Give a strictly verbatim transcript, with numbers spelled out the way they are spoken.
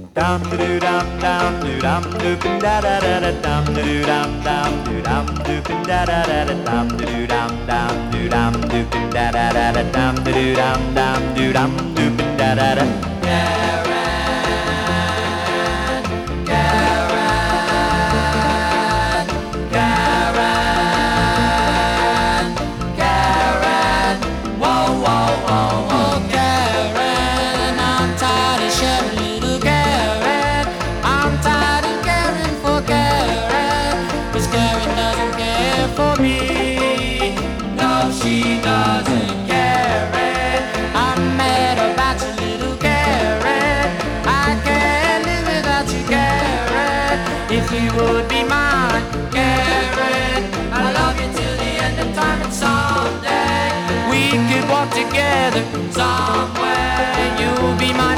Dum doo dum dum doo dum doopin da da da da dum doo dum dum doo dum doopin da da da da dum doo dum dum doo dum doopin da da da da dum doo dum dum doo dum doopin da da da. Karen, Karen, Karen, Karen, whoa whoa whoa whoa Karen, I'm tired of sharing little Karen. I'm tired of caring for Karen, 'cause Karen doesn't care for me. No, she doesn't, Karen. I'm mad about you, little Karen. I can't live without you, Karen. If you would be mine, Karen, I love you till the end of time, and someday we could walk together somewhere. You'll be mine.